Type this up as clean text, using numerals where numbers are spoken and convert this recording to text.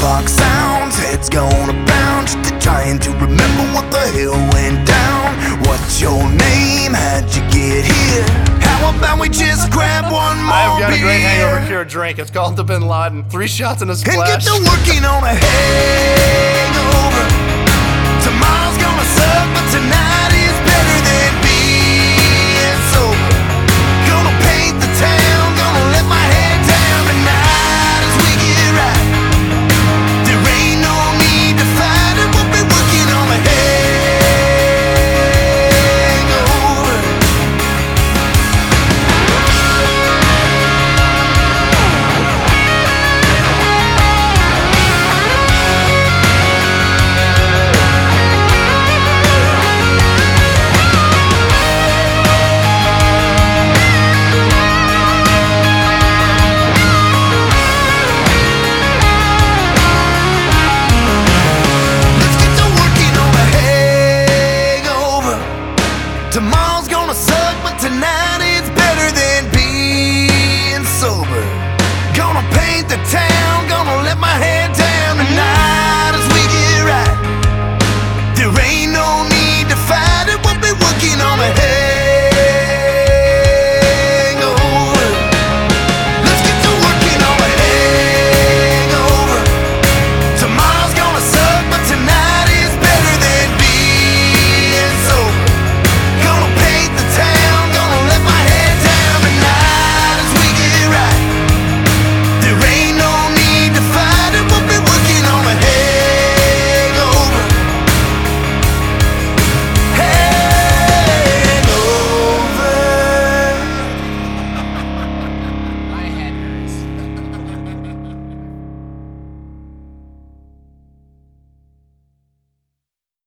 clock sounds, head's gonna bound, just trying to remember what the hell went down. What's your name? How'd you get here? How about we just grab one more I've got a great beer hangover cure drink. It's called the Bin Laden. 3 shots in a and splash. get to working on a hangover. Tomorrow's gonna suck, but tonight is better than being sober. Gonna paint the town, gonna let my head down tonight as we get right. There ain't no need to fight it, we'll be working on a hangover. Let's get to working on a hangover. Tomorrow's gonna suck, but tonight is better than being sober. Gonna paint the town, gonna let my head down.